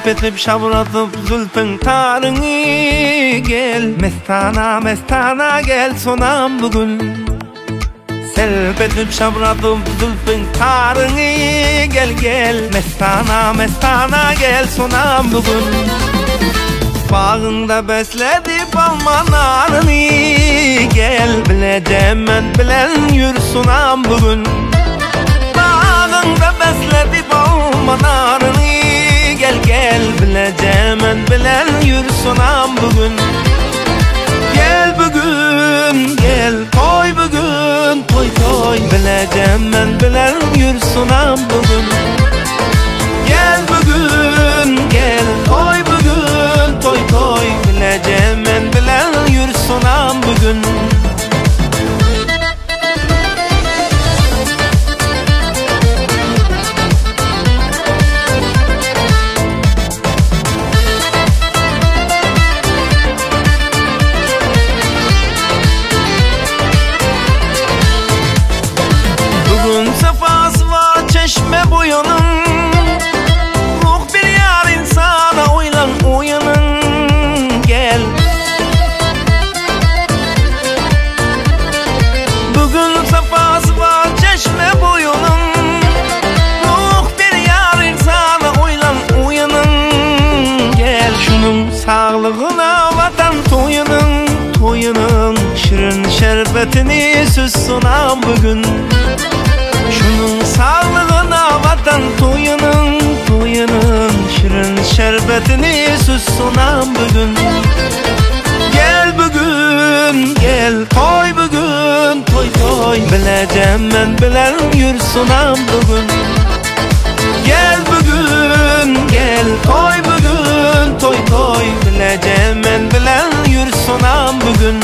Selpetip şavratıp zülfün tarını gel. Mestana mestana gel sonam bugün. Selpetip şavratıp zülfün tarını gel gel. Mestana mestana gel sonam bugün. Bağında besledip alma narını gel. Bileceğim ben bilen yür sunam bugün. Bağında besledip alma narını gel gel. Bileceğim ben bilen yür sunam bugün. Gel bugün gel toy bugün toy toy. Bileceğim ben bilen yür sunam bugün. Gel bugün gel toy bugün toy toy. Bileceğim ben bilen yür sunam bugün. Bugün sefası var çeşme bu yanın. Ruh bir yar insana uylan uyanın gel. Bugün sefası var çeşme bu yanın. Ruh bir yar insana uylan uyanın gel. Şunun sağlığına vatan toyunun toyunun. Şirin şerbetini süs sunam bugün. Şunun sağlığına vatan toyunun toyunun. Şirin şerbetini süs sunam bugün. Gel bugün gel toy bugün toy toy. Bileceğim ben bilen yür sunam bugün. Gel bugün gel toy bugün toy toy. Bileceğim ben bilen yür sunam bugün.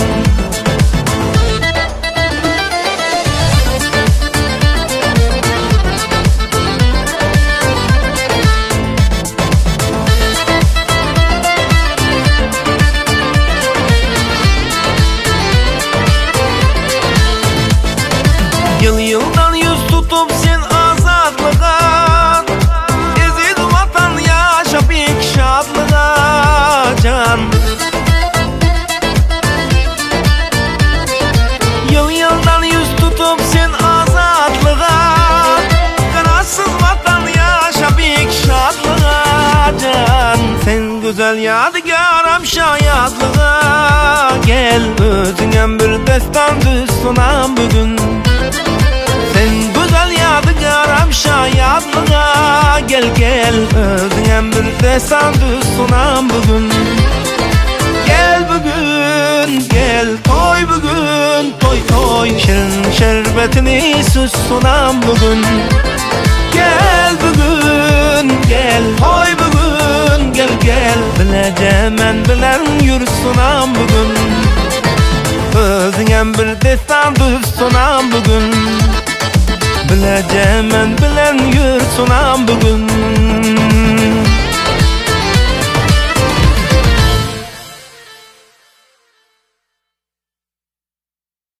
Yıl yıldan yüz tutup sen azadlığa. Ezid vatan yaşa büyük şadlığa can. Yıl yıldan yüz tutup sen azadlığa. Kararsız vatan yaşa büyük şadlığa can. Sen güzel yadigaram şayadlığa. Gel özüne bir destan düz sunam bugün. Yadigaram şayadlığa. Gel gel özüne bir destan düz sunam bugün. Gel bugün gel toy bugün toy toy. Şirin şerbetini süs sunam bugün. Gel bugün gel toy bugün gel gel. Bileceğim ben bilen yür sunam bugün. Özüne bir destan düz sunam bugün. Bileceğim ben bilen yür sunam bugün.